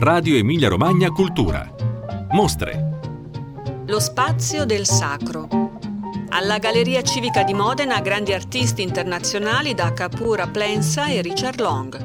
Radio Emilia Romagna Cultura. Mostre. Lo spazio del sacro. Alla Galleria Civica di Modena grandi artisti internazionali da Kapura Plensa e Richard Long.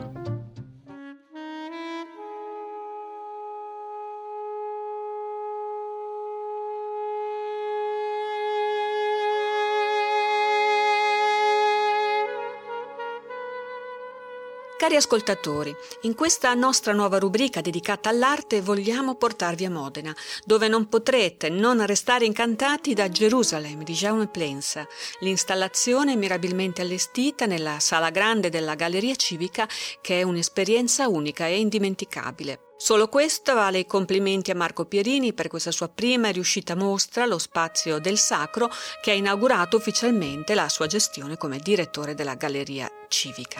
Cari ascoltatori, in questa nostra nuova rubrica dedicata all'arte vogliamo portarvi a Modena, dove non potrete non restare incantati da Gerusalemme di Jaume Plensa, l'installazione mirabilmente allestita nella sala grande della Galleria Civica, che è un'esperienza unica e indimenticabile. Solo questo vale i complimenti a Marco Pierini per questa sua prima e riuscita mostra, Lo spazio del sacro, che ha inaugurato ufficialmente la sua gestione come direttore della Galleria Civica.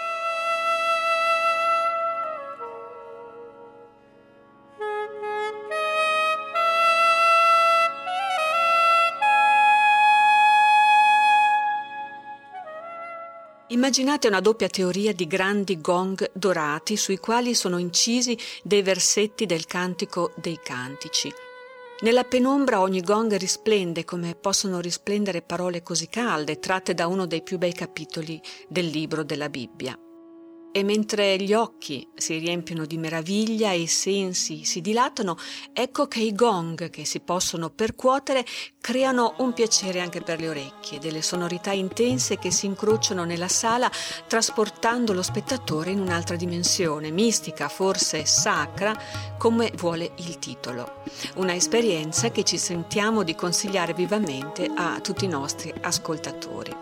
Immaginate una doppia teoria di grandi gong dorati sui quali sono incisi dei versetti del Cantico dei Cantici. Nella penombra ogni gong risplende come possono risplendere parole così calde tratte da uno dei più bei capitoli del libro della Bibbia. E mentre gli occhi si riempiono di meraviglia e i sensi si dilatano, ecco che i gong che si possono percuotere creano un piacere anche per le orecchie, delle sonorità intense che si incrociano nella sala trasportando lo spettatore in un'altra dimensione, mistica, forse sacra, come vuole il titolo. Una esperienza che ci sentiamo di consigliare vivamente a tutti i nostri ascoltatori.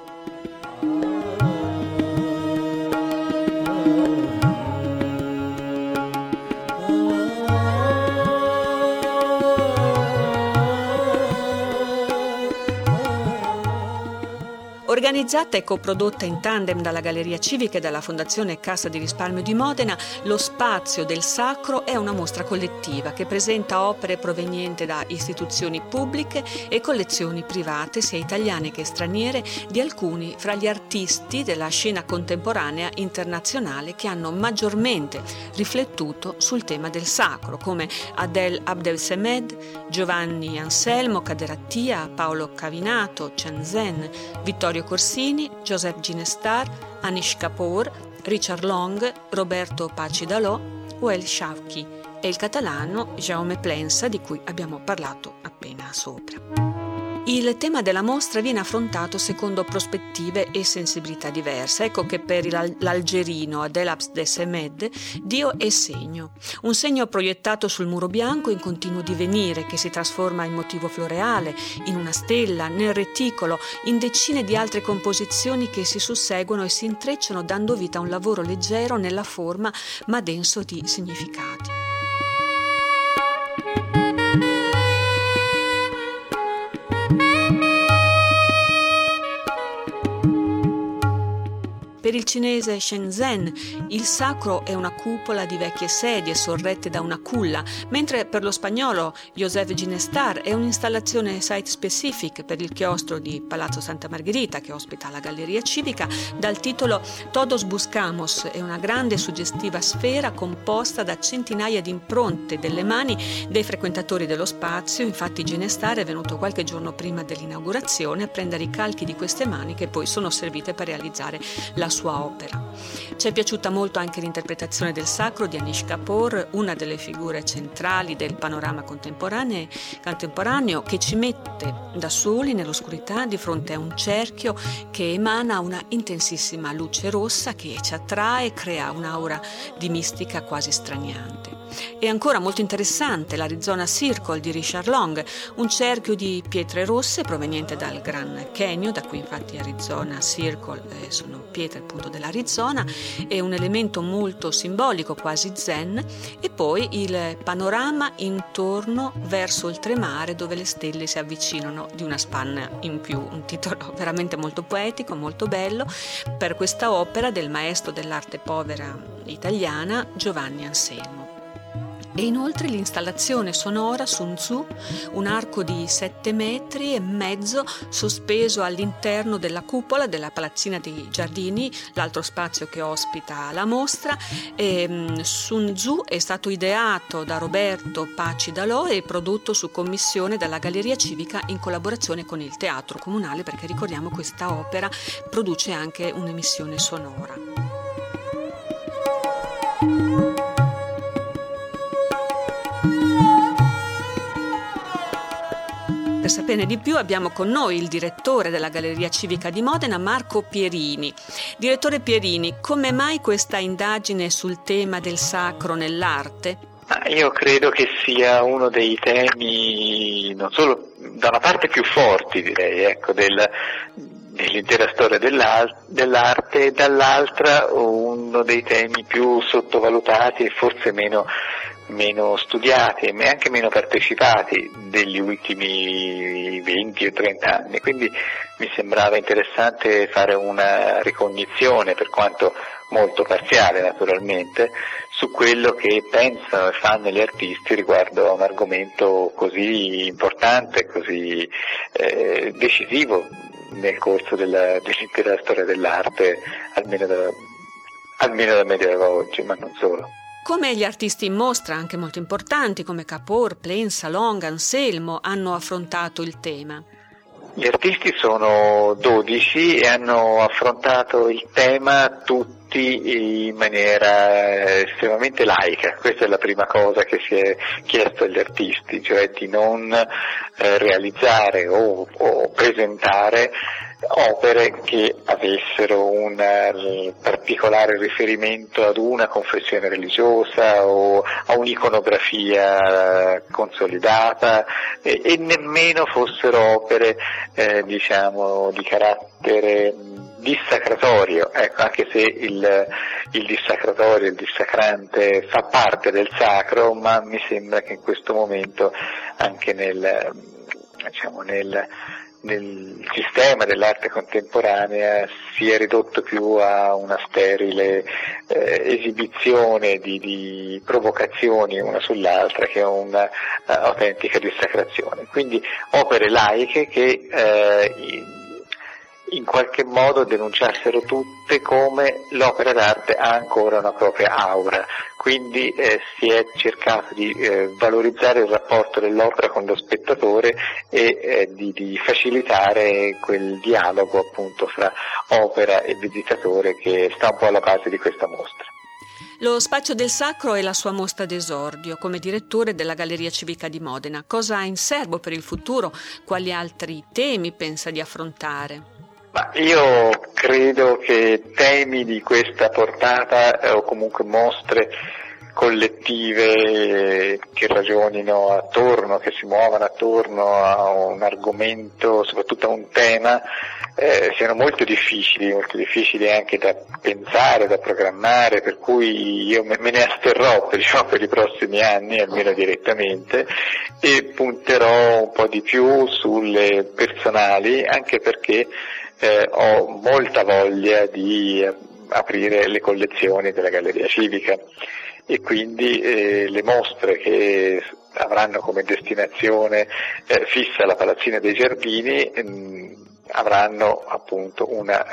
Organizzata e coprodotta in tandem dalla Galleria Civica e dalla Fondazione Cassa di Risparmio di Modena, Lo spazio del sacro è una mostra collettiva che presenta opere provenienti da istituzioni pubbliche e collezioni private, sia italiane che straniere, di alcuni fra gli artisti della scena contemporanea internazionale che hanno maggiormente riflettuto sul tema del sacro, come Adel Abdelsemed, Giovanni Anselmo Caderattia, Paolo Cavinato, Chen Zhen, Vittorio Corsini, Joseph Ginestar, Anish Kapoor, Richard Long, Roberto Paci-Dalò, Wael Shawki e il catalano Jaume Plensa, di cui abbiamo parlato appena sopra. Il tema della mostra viene affrontato secondo prospettive e sensibilità diverse. Ecco che per l'algerino Adel Abdelsemed Dio è segno, un segno proiettato sul muro bianco in continuo divenire che si trasforma in motivo floreale, in una stella, nel reticolo, in decine di altre composizioni che si susseguono e si intrecciano dando vita a un lavoro leggero nella forma ma denso di significati. Per il cinese Shenzhen il sacro è una cupola di vecchie sedie sorrette da una culla, mentre per lo spagnolo Joseph Ginestar è un'installazione site-specific per il chiostro di Palazzo Santa Margherita che ospita la Galleria Civica dal titolo Todos Buscamos. È una grande e suggestiva sfera composta da centinaia di impronte delle mani dei frequentatori dello spazio. Infatti Ginestar è venuto qualche giorno prima dell'inaugurazione a prendere i calchi di queste mani che poi sono servite per realizzare la sua opera. Ci è piaciuta molto anche l'interpretazione del sacro di Anish Kapoor, una delle figure centrali del panorama contemporaneo che ci mette da soli nell'oscurità di fronte a un cerchio che emana una intensissima luce rossa che ci attrae e crea un'aura di mistica quasi straniante. È ancora molto interessante l'Arizona Circle di Richard Long, un cerchio di pietre rosse proveniente dal Grand Canyon, da cui infatti Arizona Circle sono pietre appunto dell'Arizona, è un elemento molto simbolico, quasi zen, e poi il panorama intorno verso oltremare dove le stelle si avvicinano di una spanna in più, un titolo veramente molto poetico, molto bello per questa opera del maestro dell'arte povera italiana Giovanni Anselmo. E inoltre l'installazione sonora Sun Tzu, un arco di 7,5 metri sospeso all'interno della cupola della Palazzina dei Giardini, l'altro spazio che ospita la mostra. Sun Tzu è stato ideato da Roberto Paci Dalò e prodotto su commissione dalla Galleria Civica in collaborazione con il Teatro Comunale, perché ricordiamo questa opera produce anche un'emissione sonora. Per saperne di più abbiamo con noi il direttore della Galleria Civica di Modena, Marco Pierini. Direttore Pierini, come mai questa indagine sul tema del sacro nell'arte? Io credo che sia uno dei temi, non solo da una parte più forti, direi, dell'intera storia dell'arte, e dall'altra uno dei temi più sottovalutati e forse meno studiati e anche meno partecipati degli ultimi 20 o 30 anni, quindi mi sembrava interessante fare una ricognizione, per quanto molto parziale naturalmente, su quello che pensano e fanno gli artisti riguardo a un argomento così importante, così decisivo nel corso dell'intera storia dell'arte, almeno da Medioevo a oggi, ma non solo. Come gli artisti in mostra, anche molto importanti come Kapor, Plain, Salong, Anselmo, hanno affrontato il tema? Gli artisti sono 12 e hanno affrontato il tema tutti in maniera estremamente laica. Questa è la prima cosa che si è chiesto agli artisti, cioè di non realizzare o presentare opere che avessero un particolare riferimento ad una confessione religiosa o a un'iconografia consolidata e nemmeno fossero opere di carattere dissacratorio, anche se il dissacratorio, il dissacrante fa parte del sacro, ma mi sembra che in questo momento anche nel sistema dell'arte contemporanea sia ridotto più a una sterile esibizione di provocazioni una sull'altra che è una autentica dissacrazione. Quindi opere laiche che in qualche modo denunciassero tutte come l'opera d'arte ha ancora una propria aura, quindi si è cercato di valorizzare il rapporto dell'opera con lo spettatore e di facilitare quel dialogo appunto fra opera e visitatore che sta un po' alla base di questa mostra. Lo Spazio del Sacro è la sua mostra d'esordio come direttore della Galleria Civica di Modena. Cosa ha in serbo per il futuro? Quali altri temi pensa di affrontare? Ma io credo che temi di questa portata o comunque mostre collettive che ragionino attorno, che si muovano attorno a un argomento, soprattutto a un tema, siano molto difficili anche da pensare, da programmare, per cui io me ne asterrò per i prossimi anni, almeno direttamente, e punterò un po' di più sulle personali, anche perché ho molta voglia di aprire le collezioni della Galleria Civica e quindi le mostre che avranno come destinazione fissa la Palazzina dei Giardini avranno appunto una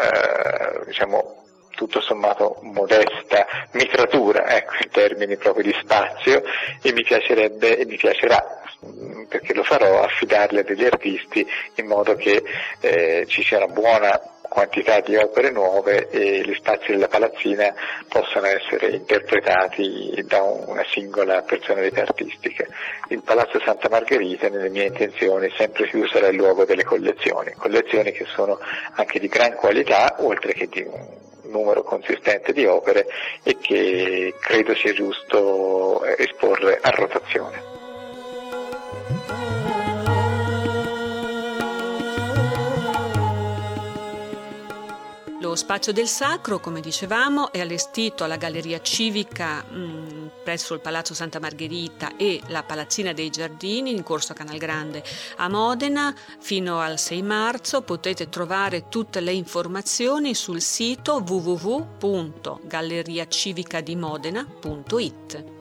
tutto sommato modesta mitratura, in termini proprio di spazio, e mi piacerà, perché lo farò, affidarle a degli artisti in modo che ci sia una buona quantità di opere nuove e gli spazi della palazzina possano essere interpretati da una singola personalità artistica. Il Palazzo Santa Margherita, nelle mie intenzioni, sempre più sarà il luogo delle collezioni che sono anche di gran qualità, oltre che di un numero consistente di opere, e che credo sia giusto esporre a rotazione. Lo Spazio del Sacro, come dicevamo, è allestito alla Galleria Civica presso il Palazzo Santa Margherita e la Palazzina dei Giardini in Corso Canalgrande a Modena fino al 6 marzo. Potete trovare tutte le informazioni sul sito www.galleriacivicadimodena.it.